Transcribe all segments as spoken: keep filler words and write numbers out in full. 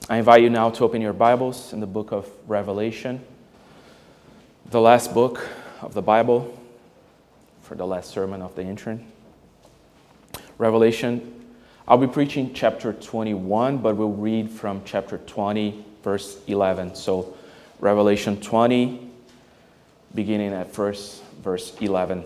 I invite you now to open your Bibles in the book of Revelation, the last book of the Bible for the last sermon of the intern. Revelation, I'll be preaching chapter twenty-one, but we'll read from chapter twenty, verse eleven. So Revelation twenty, beginning at first verse eleven.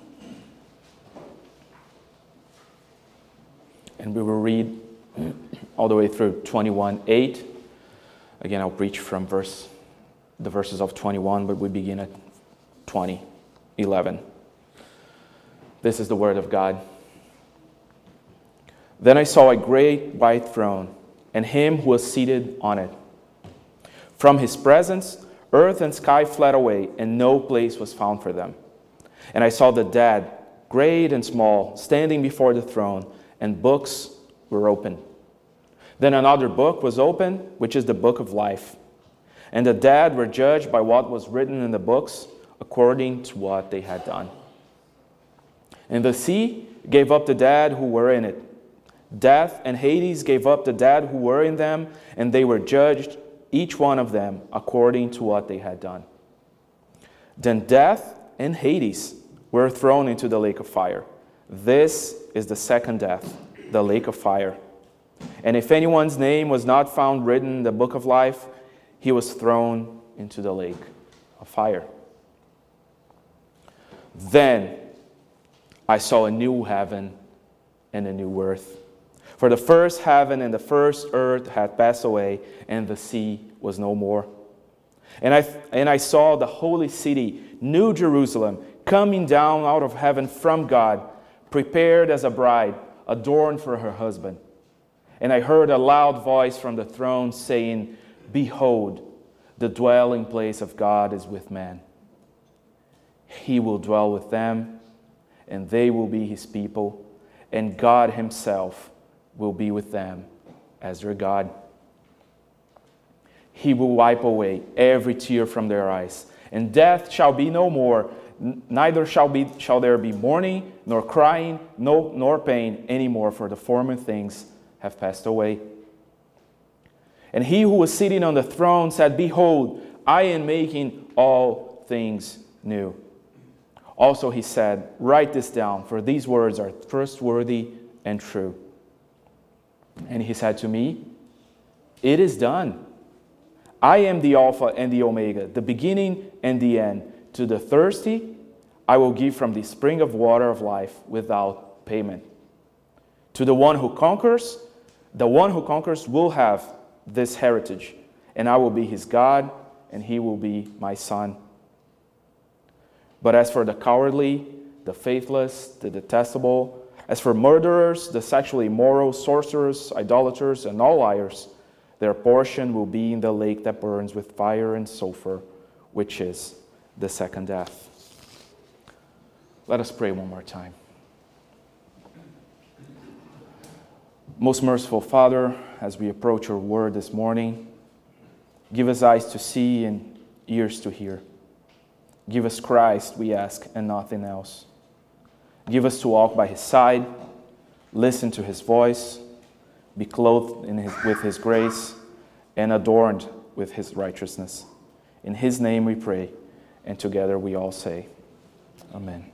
And we will read all the way through twenty-one eight. Again, I'll preach from verse the verses of twenty-one, but we begin at twenty eleven. This is the word of God. Then I saw a great white throne, and him who was seated on it. From his presence, earth and sky fled away, and no place was found for them. And I saw the dead, great and small, standing before the throne, and books were opened. Then another book was opened, which is the book of life. And the dead were judged by what was written in the books, according to what they had done. And the sea gave up the dead who were in it. Death and Hades gave up the dead who were in them, and they were judged, each one of them, according to what they had done. Then death and Hades were thrown into the lake of fire. This is the second death, the lake of fire. And if anyone's name was not found written in the book of life, he was thrown into the lake of fire. Then I saw a new heaven and a new earth. For the first heaven and the first earth had passed away, and the sea was no more. And I, and I saw the holy city, New Jerusalem, coming down out of heaven from God, prepared as a bride, adorned for her husband. And I heard a loud voice from the throne saying, Behold, the dwelling place of God is with men. He will dwell with them, and they will be his people, and God himself will be with them as their God. He will wipe away every tear from their eyes, and death shall be no more. Neither shall be shall there be mourning, nor crying, no, nor pain anymore, for the former things have passed away. And he who was sitting on the throne said, Behold, I am making all things new. Also he said, Write this down, for these words are trustworthy and true. And he said to me, It is done. I am the Alpha and the Omega, the beginning and the end. To the thirsty, I will give from the spring of water of life without payment. To the one who conquers, the one who conquers will have this heritage, and I will be his God, and he will be my son. But as for the cowardly, the faithless, the detestable, as for murderers, the sexually immoral, sorcerers, idolaters, and all liars, their portion will be in the lake that burns with fire and sulfur, which is the second death. Let us pray one more time. Most merciful Father, as we approach your word this morning, give us eyes to see and ears to hear. Give us Christ, we ask, and nothing else. Give us to walk by his side, listen to his voice, be clothed in his, with his grace, and adorned with his righteousness. In his name we pray, and together we all say, Amen.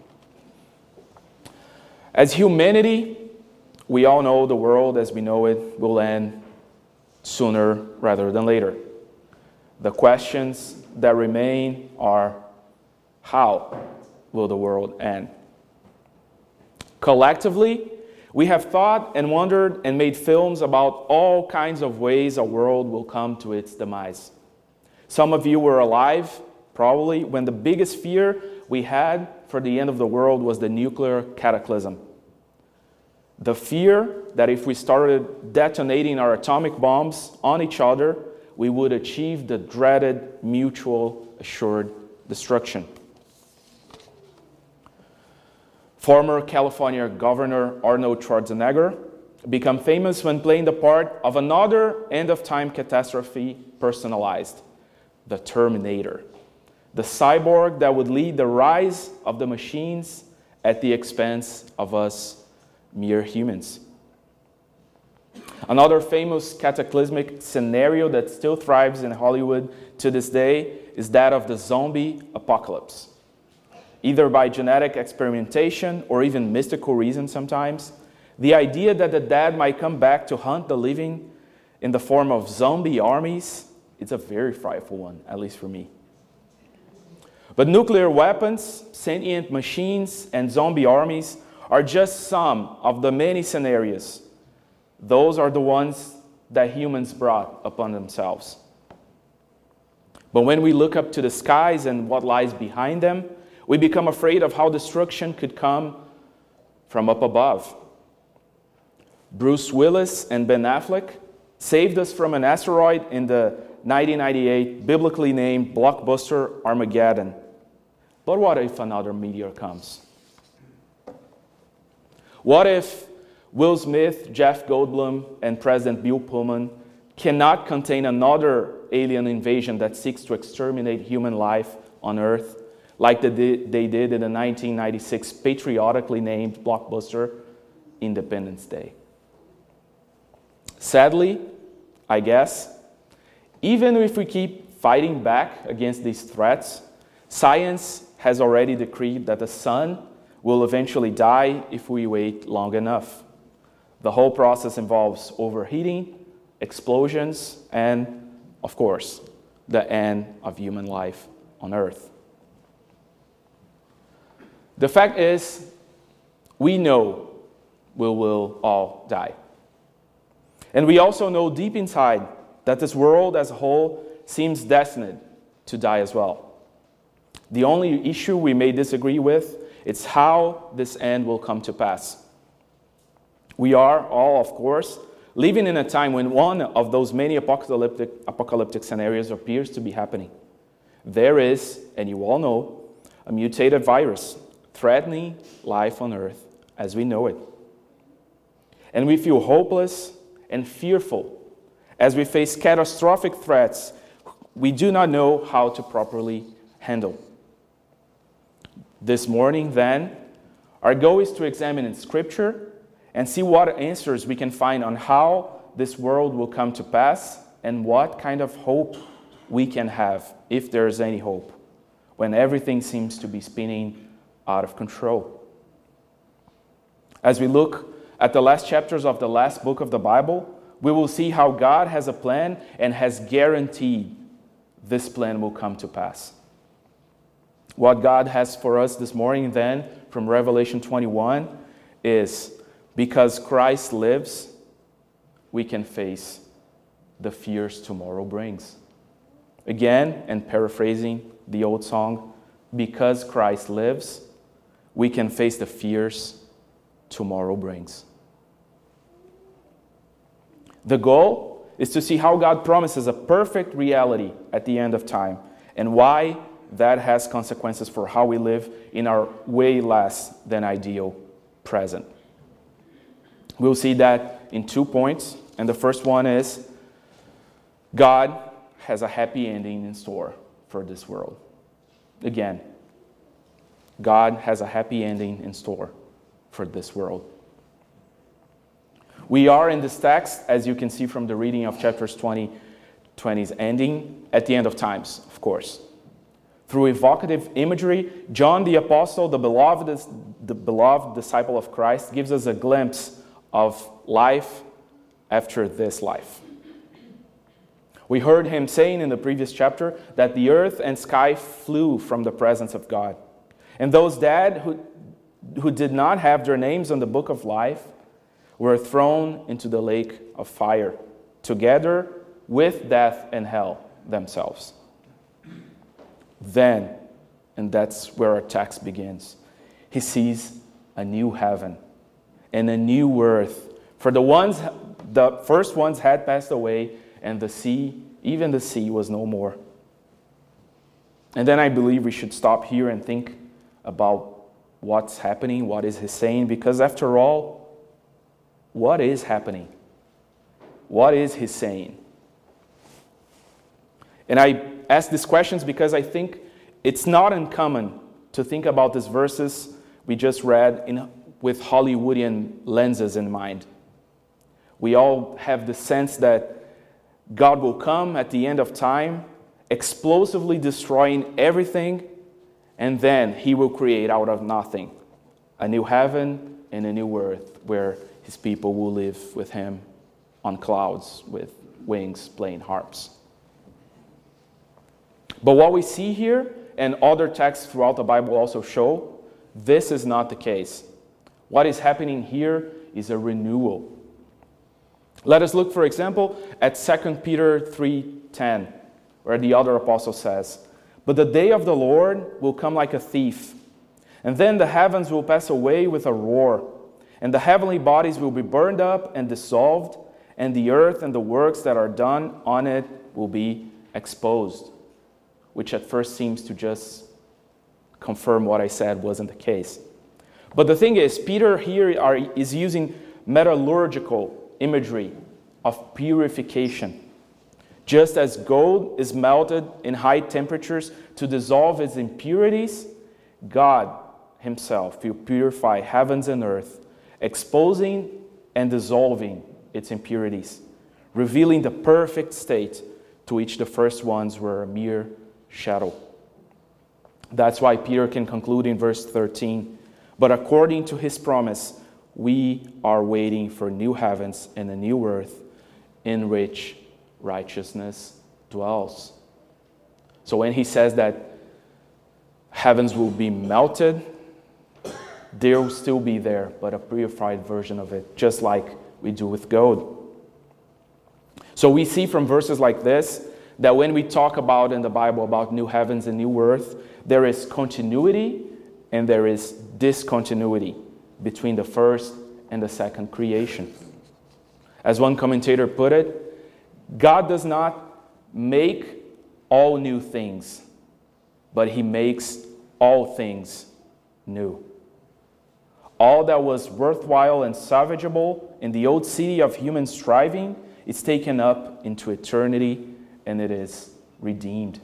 As humanity, we all know the world as we know it will end sooner rather than later. The questions that remain are, how will the world end? Collectively, we have thought and wondered and made films about all kinds of ways a world will come to its demise. Some of you were alive, probably, when the biggest fear we had for the end of the world was the nuclear cataclysm. The fear that if we started detonating our atomic bombs on each other, we would achieve the dreaded mutual assured destruction. Former California Governor Arnold Schwarzenegger became famous when playing the part of another end-of-time catastrophe personalized, the Terminator, the cyborg that would lead the rise of the machines at the expense of us mere humans. Another famous cataclysmic scenario that still thrives in Hollywood to this day is that of the zombie apocalypse. Either by genetic experimentation or even mystical reasons sometimes, the idea that the dead might come back to hunt the living in the form of zombie armies is a very frightful one, at least for me. But nuclear weapons, sentient machines, and zombie armies are just some of the many scenarios. Those are the ones that humans brought upon themselves. But when we look up to the skies and what lies behind them, we become afraid of how destruction could come from up above. Bruce Willis and Ben Affleck saved us from an asteroid in the nineteen ninety-eight biblically named blockbuster Armageddon. But what if another meteor comes? What if Will Smith, Jeff Goldblum, and President Bill Pullman cannot contain another alien invasion that seeks to exterminate human life on Earth, like they did in the nineteen ninety-six patriotically named blockbuster Independence Day? Sadly, I guess, even if we keep fighting back against these threats, science has already decreed that the sun will eventually die if we wait long enough. The whole process involves overheating, explosions, and, of course, the end of human life on Earth. The fact is, we know we will all die. And we also know deep inside that this world as a whole seems destined to die as well. The only issue we may disagree with is how this end will come to pass. We are all, of course, living in a time when one of those many apocalyptic, apocalyptic scenarios appears to be happening. There is, and you all know, a mutated virus threatening life on Earth as we know it. And we feel hopeless and fearful as we face catastrophic threats we do not know how to properly handle. This morning, then, our goal is to examine in Scripture and see what answers we can find on how this world will come to pass and what kind of hope we can have, if there is any hope, when everything seems to be spinning out of control. As we look at the last chapters of the last book of the Bible, we will see how God has a plan and has guaranteed this plan will come to pass. What God has for us this morning, then, from Revelation twenty-one, is because Christ lives, we can face the fears tomorrow brings. Again, and paraphrasing the old song, because Christ lives, we can face the fears tomorrow brings. The goal is to see how God promises a perfect reality at the end of time and why that has consequences for how we live in our way less than ideal present. We'll see that in two points, and the first one is God has a happy ending in store for this world. Again, God has a happy ending in store for this world. We are in this text, as you can see from the reading of chapters twenty, twenty's ending, at the end of times, of course. Through evocative imagery, John the Apostle, the beloved, the beloved disciple of Christ, gives us a glimpse of life after this life. We heard him saying in the previous chapter that the earth and sky flew from the presence of God. And those dead who, who did not have their names on the book of life were thrown into the lake of fire, together with death and hell themselves. Then, and that's where our text begins, he sees a new heaven and a new earth. For the ones, the first ones had passed away, and the sea, even the sea, was no more. And then I believe we should stop here and think about what's happening, what is he saying, because after all, what is happening? What is he saying? And I ask these questions because I think it's not uncommon to think about these verses we just read in, with Hollywoodian lenses in mind. We all have the sense that God will come at the end of time, explosively destroying everything, and then he will create out of nothing a new heaven and a new earth where his people will live with him on clouds with wings playing harps. But what we see here, and other texts throughout the Bible also show, this is not the case. What is happening here is a renewal. Let us look, for example, at Second Peter three ten, where the other apostle says, "But the day of the Lord will come like a thief, and then the heavens will pass away with a roar, and the heavenly bodies will be burned up and dissolved, and the earth and the works that are done on it will be exposed." Which at first seems to just confirm what I said wasn't the case. But the thing is, Peter here are, is using metallurgical imagery of purification. Just as gold is melted in high temperatures to dissolve its impurities, God himself will purify heavens and earth, exposing and dissolving its impurities, revealing the perfect state to which the first ones were a mere shadow. That's why Peter can conclude in verse thirteen, "But according to his promise, we are waiting for new heavens and a new earth in which righteousness dwells." So when he says that heavens will be melted, there will still be there, but a purified version of it, just like we do with gold. So we see from verses like this that when we talk about in the Bible about new heavens and new earth, there is continuity and there is discontinuity between the first and the second creation. As one commentator put it, God does not make all new things, but he makes all things new. All that was worthwhile and salvageable in the old city of human striving is taken up into eternity, and it is redeemed.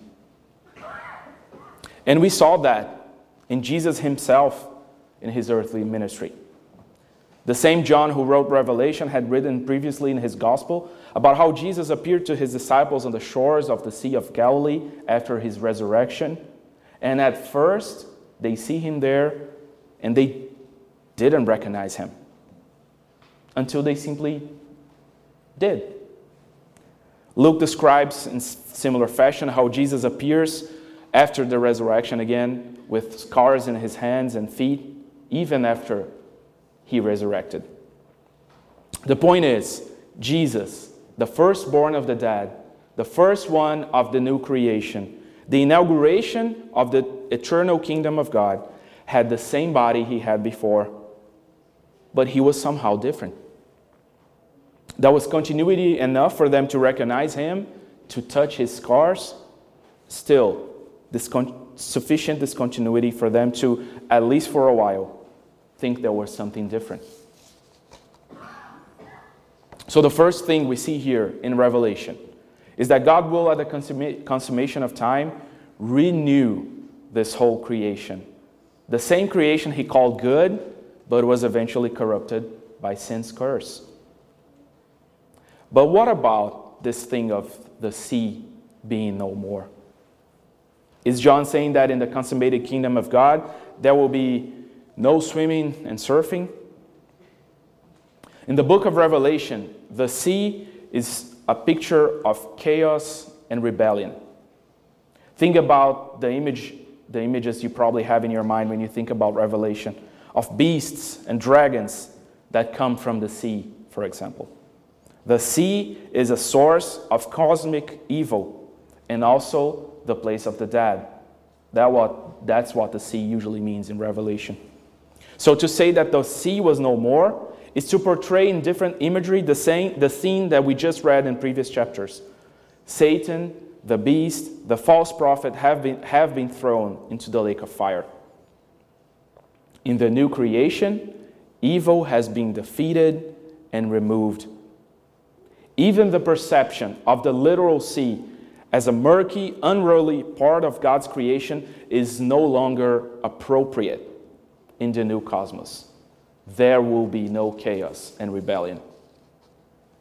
And we saw that in Jesus himself in his earthly ministry. The same John who wrote Revelation had written previously in his gospel about how Jesus appeared to his disciples on the shores of the Sea of Galilee after his resurrection. And at first, they see him there and they didn't recognize him until they simply did. Luke describes in similar fashion how Jesus appears after the resurrection again with scars in his hands and feet, even after he resurrected. The point is, Jesus, the firstborn of the dead, the first one of the new creation, the inauguration of the eternal kingdom of God, had the same body he had before, but he was somehow different. There was continuity enough for them to recognize him, to touch his scars. Still, discon- sufficient discontinuity for them to, at least for a while, think there was something different. So the first thing we see here in Revelation is that God will, at the consumma- consummation of time, renew this whole creation. The same creation he called good, but was eventually corrupted by sin's curse. But what about this thing of the sea being no more? Is John saying that in the consummated kingdom of God, there will be no swimming and surfing? In the book of Revelation, the sea is a picture of chaos and rebellion. Think about the image, the images you probably have in your mind when you think about Revelation, of beasts and dragons that come from the sea, for example. The sea is a source of cosmic evil and also the place of the dead. That what, that's what the sea usually means in Revelation. So to say that the sea was no more is to portray in different imagery the same, the scene that we just read in previous chapters. Satan, the beast, the false prophet have been, have been thrown into the lake of fire. In the new creation, evil has been defeated and removed. Even the perception of the literal sea as a murky, unruly part of God's creation is no longer appropriate in the new cosmos. There will be no chaos and rebellion.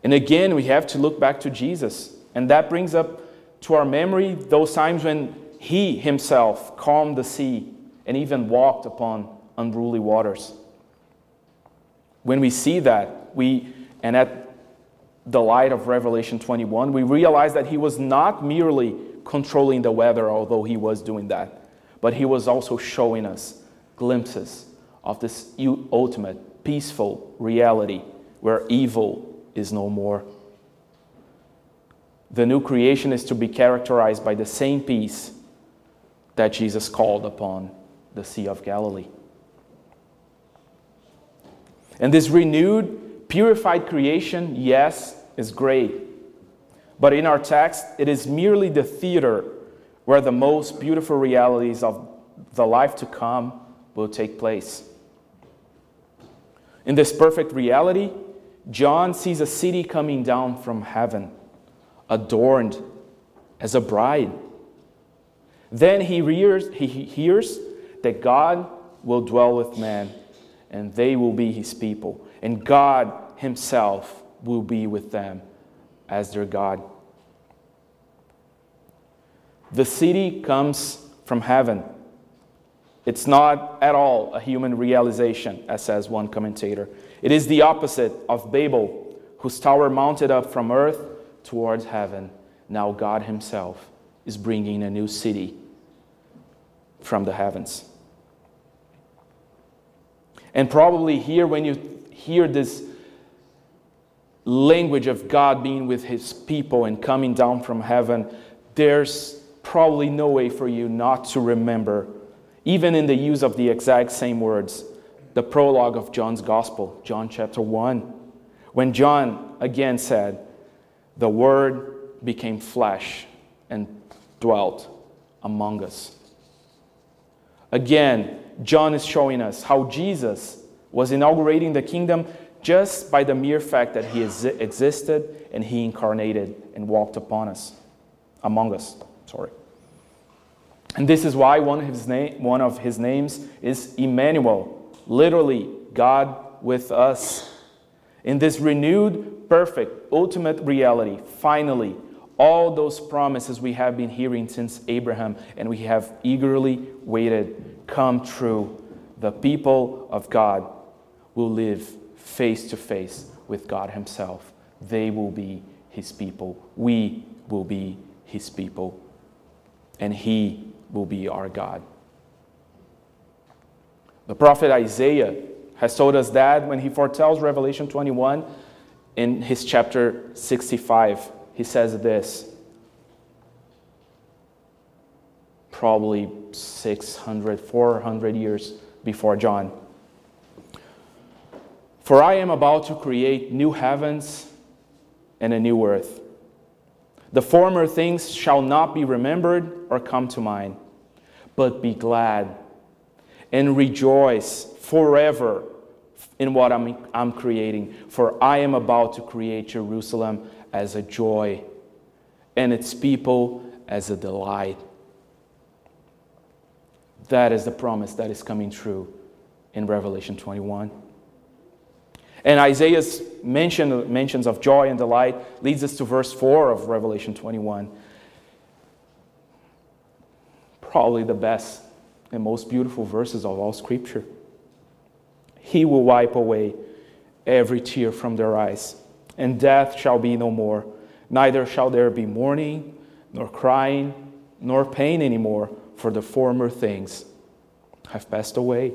And again, we have to look back to Jesus. And that brings up to our memory those times when he himself calmed the sea and even walked upon unruly waters. When we see that, we, and at the light of Revelation twenty-one, we realize that he was not merely controlling the weather, although he was doing that, but he was also showing us glimpses of this ultimate, peaceful reality where evil is no more. The new creation is to be characterized by the same peace that Jesus called upon the Sea of Galilee. And this renewed, purified creation, yes, is great. But in our text, it is merely the theater where the most beautiful realities of the life to come will take place. In this perfect reality, John sees a city coming down from heaven, adorned as a bride. Then he hears, he hears that God will dwell with man, and they will be his people. And God himself will be with them as their God. The city comes from heaven. It's not at all a human realization, as says one commentator. It is the opposite of Babel, whose tower mounted up from earth towards heaven. Now God himself is bringing a new city from the heavens. And probably here, when you hear this language of God being with his people and coming down from heaven, there's probably no way for you not to remember, even in the use of the exact same words, the prologue of John's Gospel, John chapter one, when John again said, "The Word became flesh and dwelt among us." Again, John is showing us how Jesus was inaugurating the kingdom just by the mere fact that he existed and he incarnated and walked upon us, among us. Sorry. And this is why one of his, na- one of his names is Emmanuel, literally God with us. In this renewed, perfect, ultimate reality, finally, all those promises we have been hearing since Abraham and we have eagerly waited come true. The people of God will live face to face with God himself. They will be his people. We will be his people. And he will be our God. The prophet Isaiah has told us that when he foretells Revelation twenty-one in his chapter sixty-five. He says this, probably six hundred, four hundred years before John. "For I am about to create new heavens and a new earth. The former things shall not be remembered or come to mind, but be glad and rejoice forever in what I'm, I'm creating. For I am about to create Jerusalem as a joy, and its people as a delight." That is the promise that is coming true in Revelation twenty-one. And Isaiah's mention, mentions of joy and delight leads us to verse four of Revelation twenty-one. Probably the best and most beautiful verses of all Scripture. "He will wipe away every tear from their eyes, and death shall be no more. Neither shall there be mourning, nor crying, nor pain anymore, for the former things have passed away."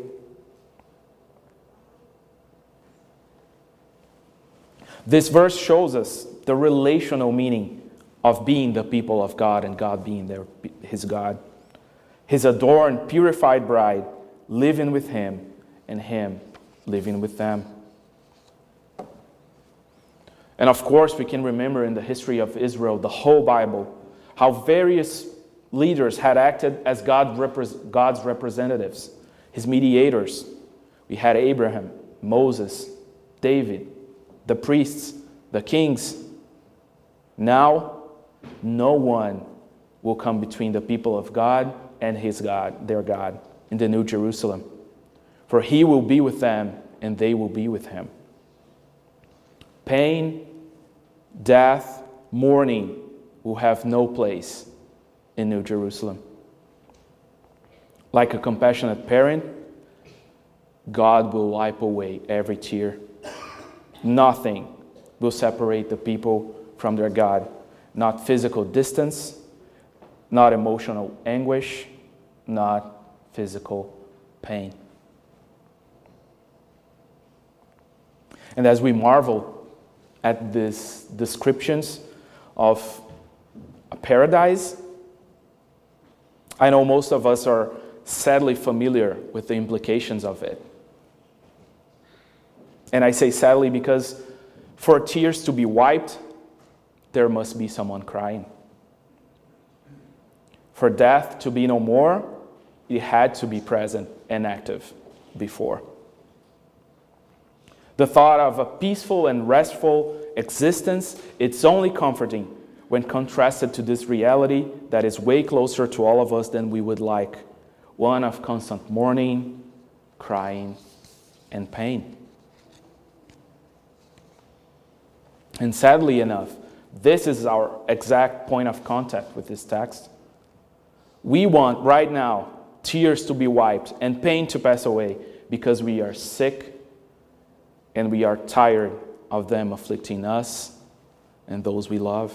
This verse shows us the relational meaning of being the people of God and God being their, his God. His adorned, purified bride living with him and him living with them. And of course, we can remember in the history of Israel, the whole Bible, how various leaders had acted as God repre- God's representatives, his mediators. We had Abraham, Moses, David, the priests, the kings. Now, no one will come between the people of God and his God, their God, in the New Jerusalem. For he will be with them, and they will be with him. Pain death, mourning will have no place in New Jerusalem. Like a compassionate parent, God will wipe away every tear. Nothing will separate the people from their God. Not physical distance, not emotional anguish, not physical pain. And as we marvel at these descriptions of a paradise, I know most of us are sadly familiar with the implications of it. And I say sadly because for tears to be wiped, there must be someone crying. For death to be no more, it had to be present and active before. The thought of a peaceful and restful existence, it's only comforting when contrasted to this reality that is way closer to all of us than we would like. One of constant mourning, crying, and pain. And sadly enough, this is our exact point of contact with this text. We want right now tears to be wiped and pain to pass away because we are sick and we are tired of them afflicting us and those we love.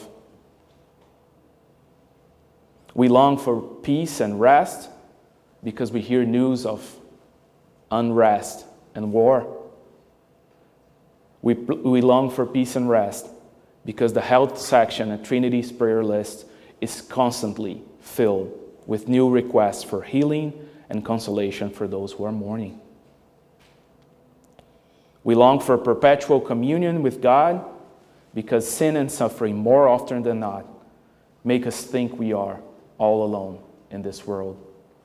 We long for peace and rest because we hear news of unrest and war. We, we long for peace and rest because the health section at Trinity's prayer list is constantly filled with new requests for healing and consolation for those who are mourning. We long for perpetual communion with God because sin and suffering, more often than not, make us think we are all alone in this world.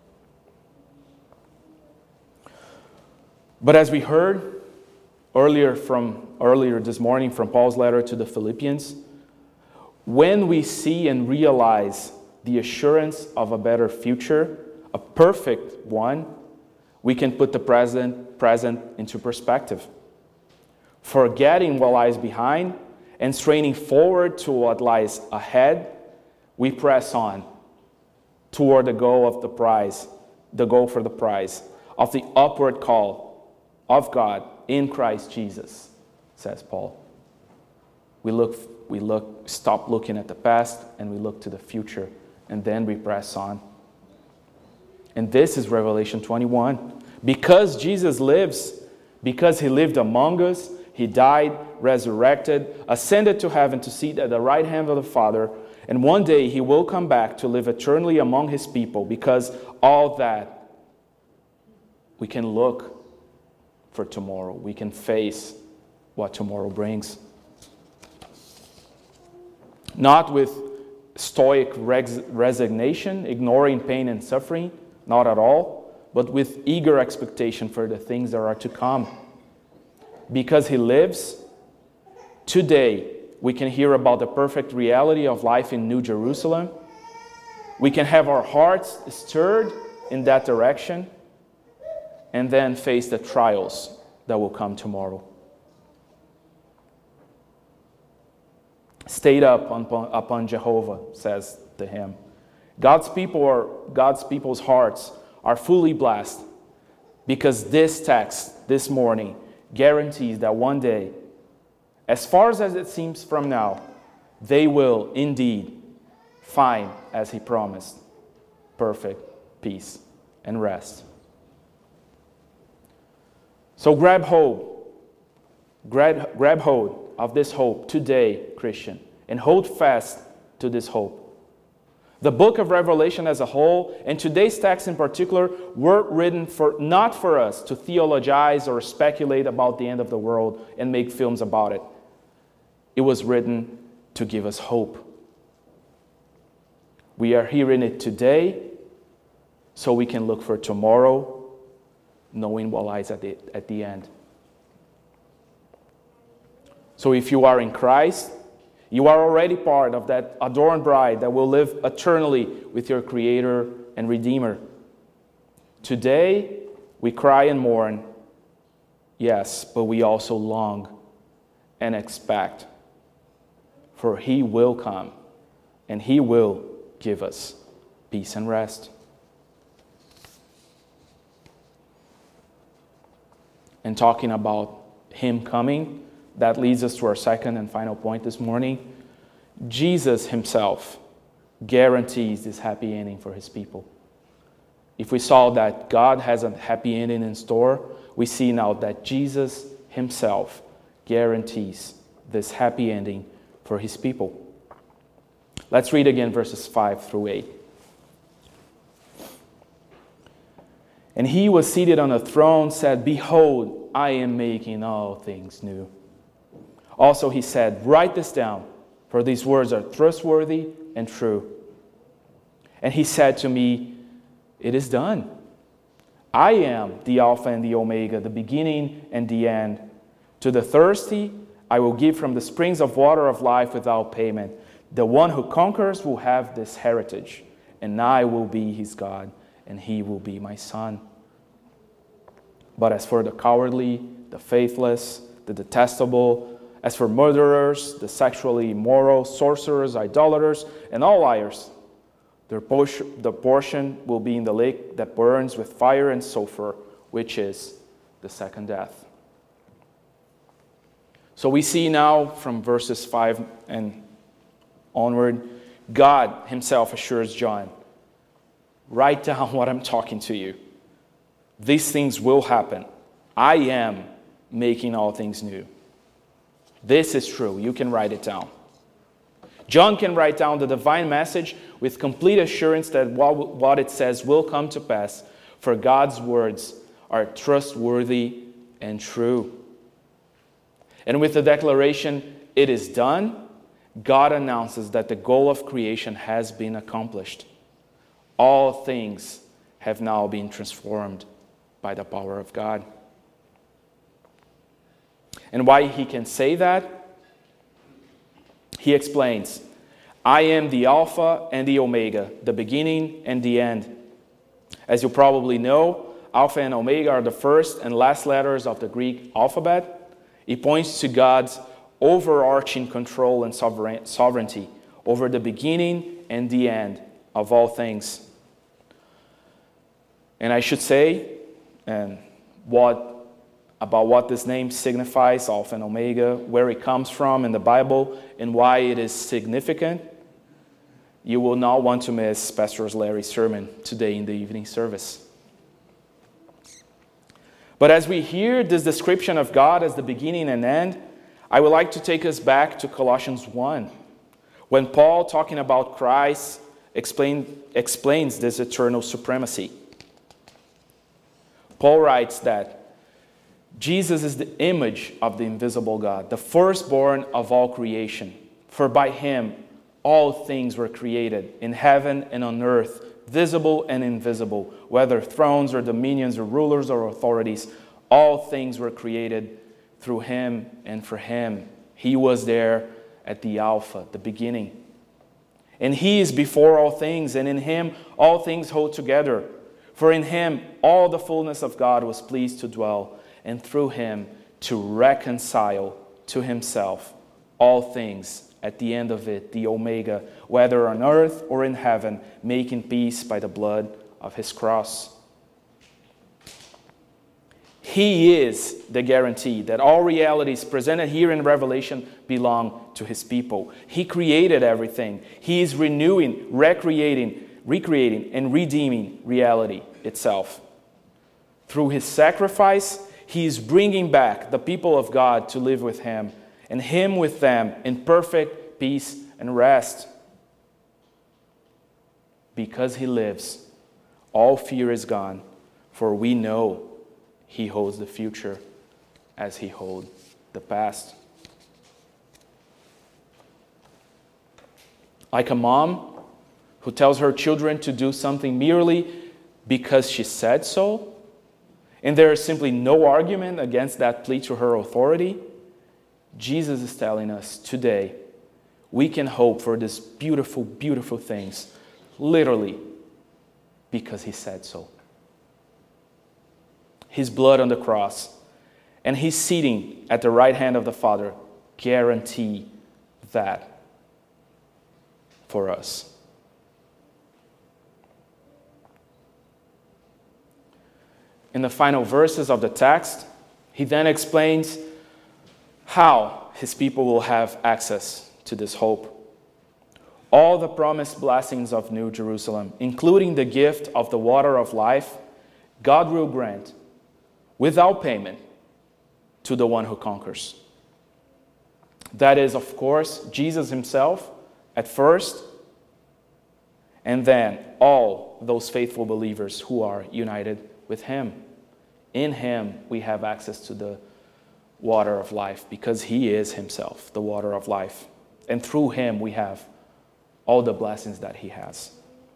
But as we heard earlier from earlier this morning from Paul's letter to the Philippians, when we see and realize the assurance of a better future, a perfect one, we can put the present present into perspective. Forgetting what lies behind and straining forward to what lies ahead, we press on toward the goal of the prize, the goal for the prize of the upward call of God in Christ Jesus, says Paul. We look, we look, stop looking at the past and we look to the future, and then we press on. And this is Revelation twenty-one. Because Jesus lives, because he lived among us, he died, resurrected, ascended to heaven to sit at the right hand of the Father, and one day he will come back to live eternally among his people. Because all that, we can look for tomorrow. We can face what tomorrow brings. Not with stoic res- resignation, ignoring pain and suffering, not at all, but with eager expectation for the things that are to come. Because he lives, today we can hear about the perfect reality of life in New Jerusalem. We can have our hearts stirred in that direction, and then face the trials that will come tomorrow. Stayed up upon, upon Jehovah, says the hymn. God's people are God's people's hearts are fully blessed because this text this morning guarantees that one day, as far as it seems from now, they will indeed find, as he promised, perfect peace and rest. So grab hold, grab, grab hold of this hope today, Christian, and hold fast to this hope. The book of Revelation as a whole, and today's text in particular, were written for not for us to theologize or speculate about the end of the world and make films about it. It was written to give us hope. We are hearing it today so we can look for tomorrow, knowing what lies at the, at the end. So if you are in Christ, you are already part of that adorned bride that will live eternally with your Creator and Redeemer. Today, we cry and mourn, yes, but we also long and expect for he will come, and he will give us peace and rest. And talking about him coming, that leads us to our second and final point this morning. Jesus himself guarantees this happy ending for his people. If we saw that God has a happy ending in store, we see now that Jesus himself guarantees this happy ending for his people. Let's read again verses five through eight. And he was seated on a throne, said, "Behold, I am making all things new." Also he said, "Write this down, for these words are trustworthy and true." And he said to me, "It is done. I am the Alpha and the Omega, the beginning and the end. To the thirsty, I will give from the springs of water of life without payment. The one who conquers will have this heritage, and I will be his God, and he will be my son. But as for the cowardly, the faithless, the detestable, as for murderers, the sexually immoral, sorcerers, idolaters, and all liars, their portion, the portion will be in the lake that burns with fire and sulfur, which is the second death." So we see now from verses five and onward, God himself assures John, "Write down what I'm talking to you. These things will happen. I am making all things new. This is true. You can write it down." John can write down the divine message with complete assurance that what, what it says will come to pass, for God's words are trustworthy and true. And with the declaration, "It is done," God announces that the goal of creation has been accomplished. All things have now been transformed by the power of God. And why he can say that? He explains, "I am the Alpha and the Omega, the beginning and the end." As you probably know, Alpha and Omega are the first and last letters of the Greek alphabet. It points to God's overarching control and sovereignty over the beginning and the end of all things. And I should say, and what about what this name signifies, Alpha and Omega, where it comes from in the Bible, and why it is significant, you will not want to miss Pastor Larry's sermon today in the evening service. But as we hear this description of God as the beginning and end, I would like to take us back to Colossians one, when Paul, talking about Christ, explain, explains this eternal supremacy. Paul writes that Jesus is the image of the invisible God, the firstborn of all creation. For by him all things were created, in heaven and on earth, visible and invisible, whether thrones or dominions or rulers or authorities. All things were created through him and for him. He was there at the Alpha, the beginning. And he is before all things, and in him all things hold together. For in him all the fullness of God was pleased to dwell, and through him to reconcile to himself all things, at the end of it, the Omega, whether on earth or in heaven, making peace by the blood of his cross. He is the guarantee that all realities presented here in Revelation belong to his people. He created everything. He is renewing, recreating, recreating, and redeeming reality itself. Through his sacrifice, he is bringing back the people of God to live with him, and him with them in perfect peace and rest. Because he lives, all fear is gone, for we know he holds the future as he holds the past. Like a mom who tells her children to do something merely because she said so, and there is simply no argument against that plea to her authority, Jesus is telling us today we can hope for these beautiful, beautiful things, literally, because he said so. His blood on the cross and his seating at the right hand of the Father guarantee that for us. In the final verses of the text, he then explains how his people will have access to this hope. All the promised blessings of New Jerusalem, including the gift of the water of life, God will grant without payment to the one who conquers. That is, of course, Jesus himself at first, and then all those faithful believers who are united with him. In him, we have access to the water of life because he is himself the water of life. And through him, we have all the blessings that he has.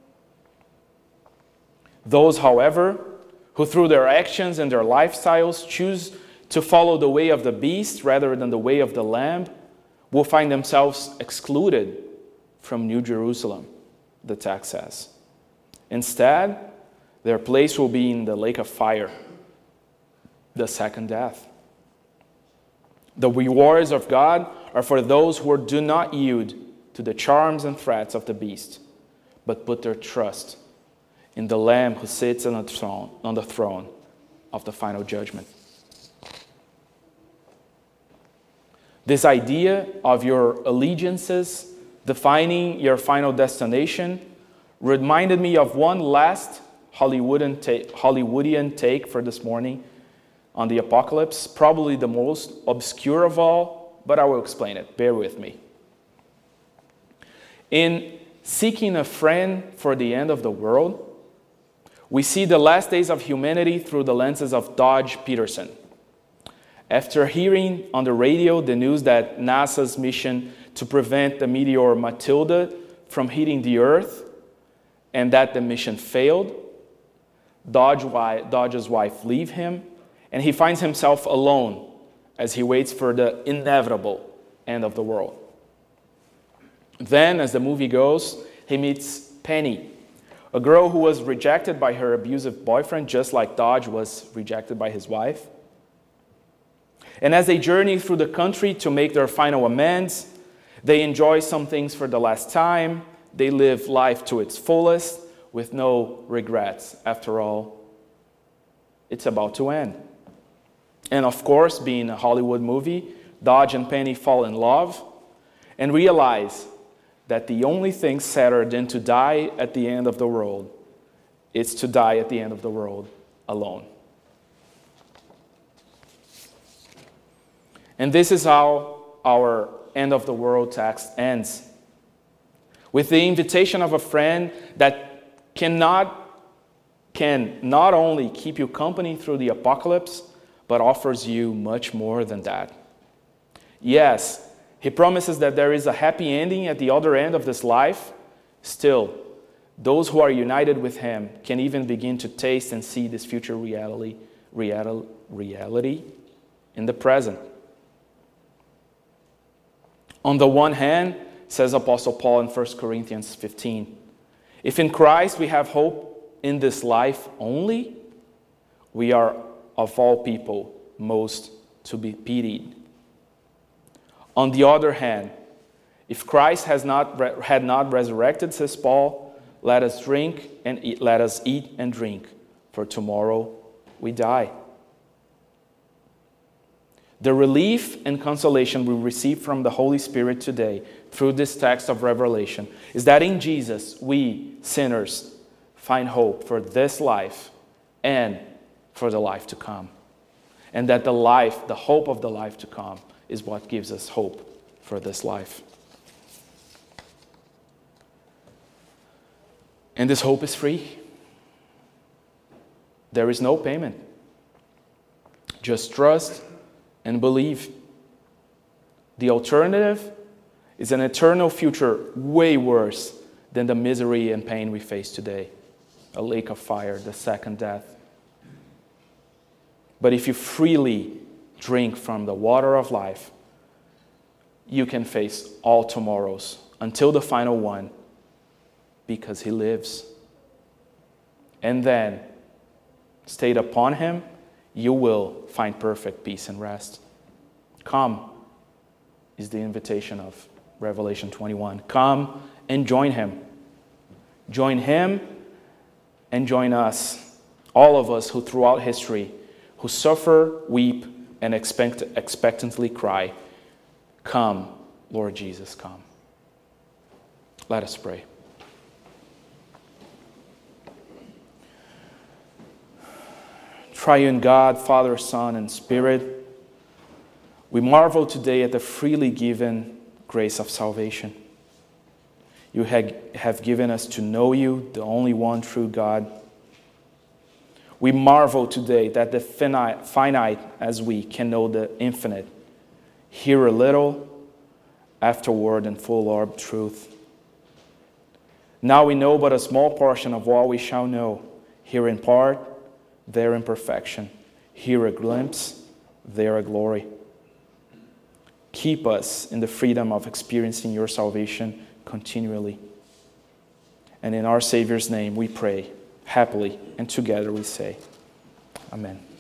Those, however, who through their actions and their lifestyles choose to follow the way of the beast rather than the way of the Lamb will find themselves excluded from New Jerusalem, the text says. Instead, their place will be in the lake of fire, the second death. The rewards of God are for those who do not yield to the charms and threats of the beast, but put their trust in the Lamb who sits on the throne, on the throne of the final judgment. This idea of your allegiances defining your final destination reminded me of one last Hollywoodian take, Hollywoodian take for this morning on the apocalypse, probably the most obscure of all, but I will explain it. Bear with me. In Seeking a Friend for the End of the World, we see the last days of humanity through the lenses of Dodge Peterson. After hearing on the radio the news that NASA's mission to prevent the meteor Matilda from hitting the Earth and that the mission failed, Dodge, Dodge's wife leaves him, and he finds himself alone as he waits for the inevitable end of the world. Then, as the movie goes, he meets Penny, a girl who was rejected by her abusive boyfriend, just like Dodge was rejected by his wife. And as they journey through the country to make their final amends, they enjoy some things for the last time. They live life to its fullest with no regrets. After all, it's about to end. And of course, being a Hollywood movie, Dodge and Penny fall in love and realize that the only thing sadder than to die at the end of the world is to die at the end of the world alone. And this is how our end of the world text ends, with the invitation of a friend that cannot, can not only keep you company through the apocalypse, but offers you much more than that. Yes, he promises that there is a happy ending at the other end of this life. Still, those who are united with him can even begin to taste and see this future reality, real, reality in the present. On the one hand, says Apostle Paul in First Corinthians fifteen, if in Christ we have hope in this life only, we are of all people most to be pitied. On the other hand, if Christ has not had not resurrected, says Paul, let us drink and eat, let us eat and drink, for tomorrow we die. The relief and consolation we receive from the Holy Spirit today through this text of Revelation is that in Jesus, we, sinners, find hope for this life and for the life to come. And that the life, the hope of the life to come, is what gives us hope for this life. And this hope is free. There is no payment. Just trust and believe. The alternative is an eternal future way worse than the misery and pain we face today. A lake of fire, the second death. But if you freely drink from the water of life, you can face all tomorrows until the final one, because he lives. And then, stayed upon him, you will find perfect peace and rest. Come is the invitation of Revelation twenty-one. Come and join him. Join him and join us, all of us who throughout history, who suffer, weep, and expect, expectantly cry, come, Lord Jesus, come. Let us pray. Triune God, Father, Son, and Spirit, we marvel today at the freely given grace of salvation. You have given us to know you, the only one true God. We marvel today that the finite, finite as we can know the infinite, hear a little, afterward in full orb truth. Now we know but a small portion of what we shall know, here in part, there in perfection, here a glimpse, there a glory. Keep us in the freedom of experiencing your salvation continually. And in our Savior's name we pray, happily and together we say, Amen.